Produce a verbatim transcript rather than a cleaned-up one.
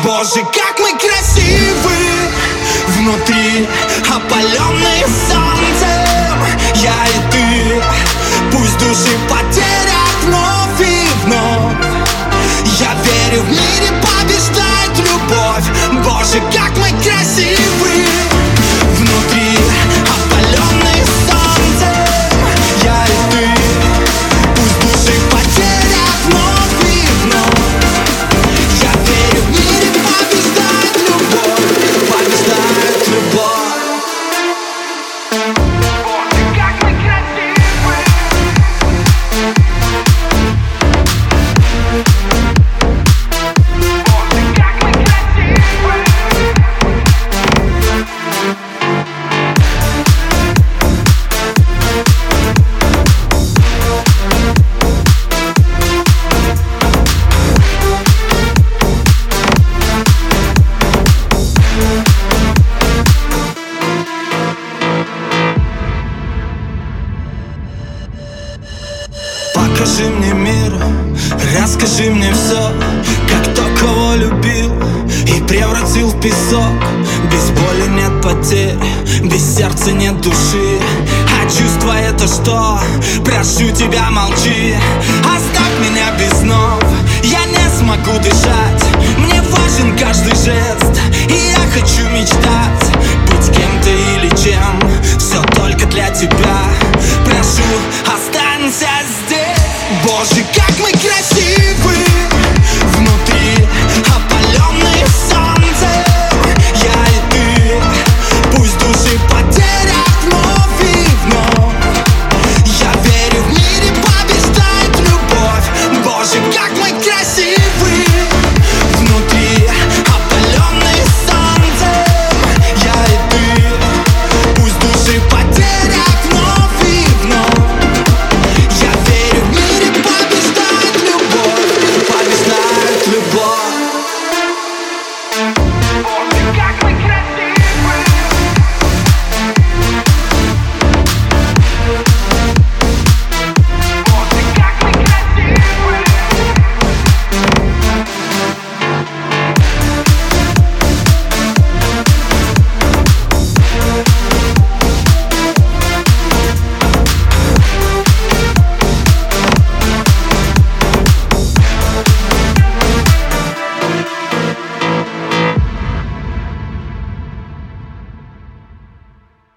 Боже, как мы красивы внутри, опаленные солнцем. Я и ты, пусть души потерят вновь и вновь. Я верю, в мире побеждает любовь. Боже, как мы красивы внутри, опаленные солнцем. Я и ты, пусть души потерят вновь и вновь. Я верю, в мире побеждает любовь, побеждает любовь. Покажи мне мир, расскажи мне все, как то, кого любил и превратил в песок. Без боли нет потерь, без сердца нет души. А чувство это что? Прошу тебя, молчи. Оставь меня без снов, я не смогу дышать. Мне важен каждый жест, и я хочу мечтать. Быть кем-то или чем, все только для тебя. Прошу, оставь